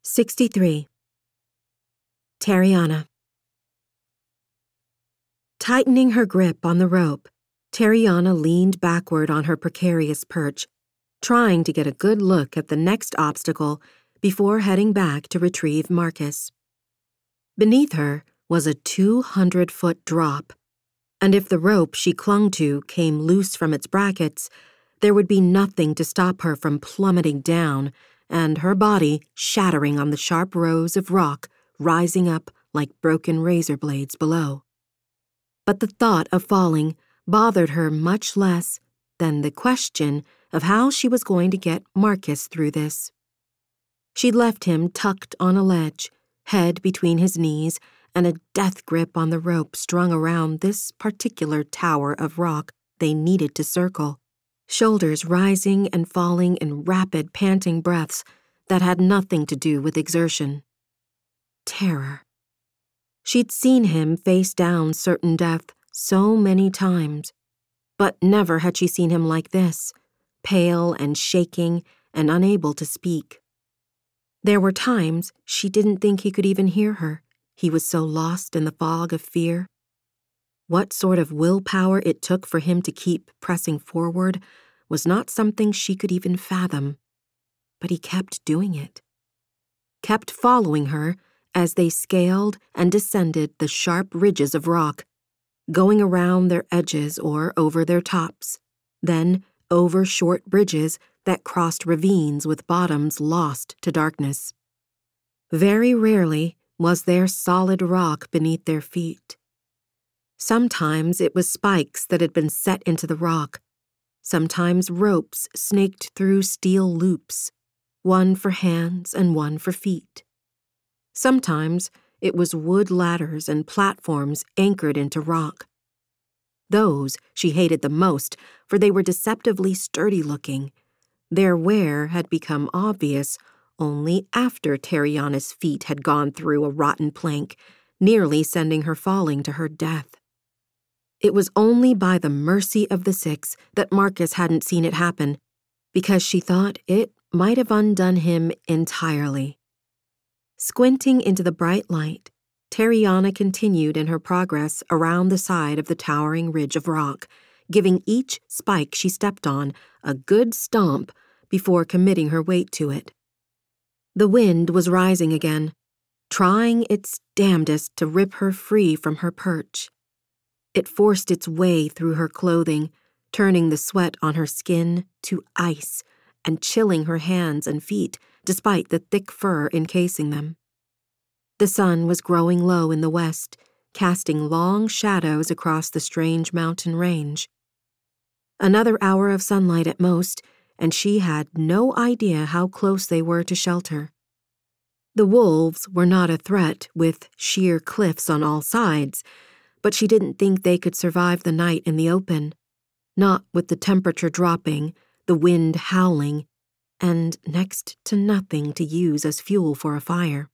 63. Tariana. Tightening her grip on the rope, Tariana leaned backward on her precarious perch, trying to get a good look at the next obstacle before heading back to retrieve Marcus. Beneath her was a 200-foot drop, and if the rope she clung to came loose from its brackets, there would be nothing to stop her from plummeting down and her body shattering on the sharp rows of rock rising up like broken razor blades below. But the thought of falling bothered her much less than the question of how she was going to get Marcus through this. She'd left him tucked on a ledge, head between his knees, and a death grip on the rope strung around this particular tower of rock they needed to circle, shoulders rising and falling in rapid, panting breaths that had nothing to do with exertion. Terror. She'd seen him face down certain death so many times, but never had she seen him like this, pale and shaking and unable to speak. There were times she didn't think he could even hear her. He was so lost in the fog of fear. What sort of willpower it took for him to keep pressing forward was not something she could even fathom. But he kept doing it. Kept following her as they scaled and descended the sharp ridges of rock, going around their edges or over their tops, then over short bridges that crossed ravines with bottoms lost to darkness. Very rarely was there solid rock beneath their feet. Sometimes it was spikes that had been set into the rock, sometimes ropes snaked through steel loops, one for hands and one for feet. Sometimes it was wood ladders and platforms anchored into rock. Those she hated the most, for they were deceptively sturdy-looking. Their wear had become obvious only after Tariana's feet had gone through a rotten plank, nearly sending her falling to her death. It was only by the mercy of the six that Marcus hadn't seen it happen, because she thought it might have undone him entirely. Squinting into the bright light, Tariana continued in her progress around the side of the towering ridge of rock, giving each spike she stepped on a good stomp before committing her weight to it. The wind was rising again, trying its damnedest to rip her free from her perch. It forced its way through her clothing, turning the sweat on her skin to ice and chilling her hands and feet despite the thick fur encasing them. The sun was growing low in the west, casting long shadows across the strange mountain range. Another hour of sunlight at most, and she had no idea how close they were to shelter. The wolves were not a threat with sheer cliffs on all sides, but she didn't think they could survive the night in the open, not with the temperature dropping, the wind howling, and next to nothing to use as fuel for a fire.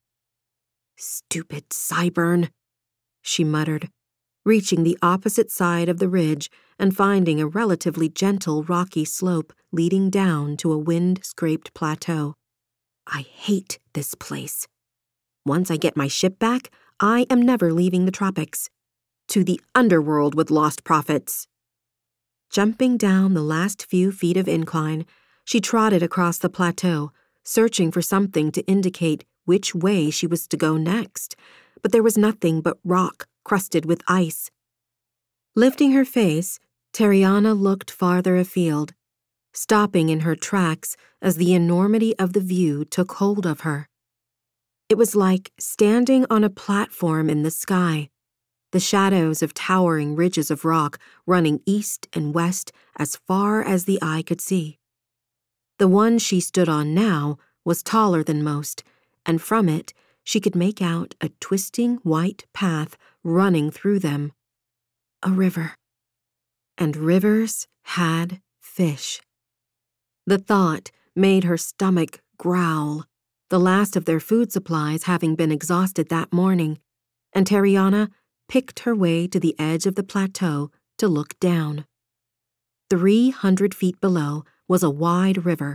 "Stupid Cyburn," she muttered, reaching the opposite side of the ridge and finding a relatively gentle rocky slope leading down to a wind-scraped plateau. "I hate this place. Once I get my ship back, I am never leaving the tropics. To the underworld with lost profits." Jumping down the last few feet of incline, she trotted across the plateau, searching for something to indicate which way she was to go next, but there was nothing but rock crusted with ice. Lifting her face, Tariana looked farther afield, stopping in her tracks as the enormity of the view took hold of her. It was like standing on a platform in the sky, the shadows of towering ridges of rock running east and west as far as the eye could see. The one she stood on now was taller than most, and from it she could make out a twisting white path running through them. A river. And rivers had fish. The thought made her stomach growl, the last of their food supplies having been exhausted that morning, and Tariana picked her way to the edge of the plateau to look down. 300 feet below was a wide river,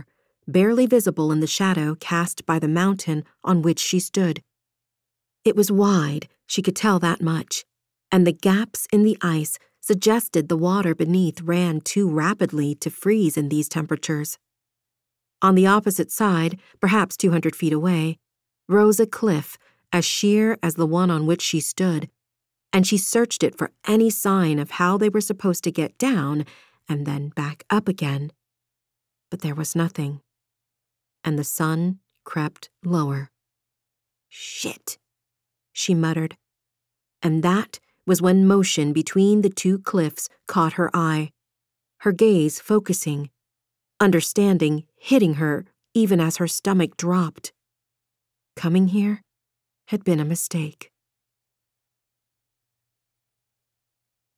barely visible in the shadow cast by the mountain on which she stood. It was wide, she could tell that much, and the gaps in the ice suggested the water beneath ran too rapidly to freeze in these temperatures. On the opposite side, perhaps 200 feet away, rose a cliff as sheer as the one on which she stood, and she searched it for any sign of how they were supposed to get down and then back up again. But there was nothing, and the sun crept lower. "Shit," she muttered. And that was when motion between the two cliffs caught her eye, her gaze focusing, understanding hitting her even as her stomach dropped. Coming here had been a mistake.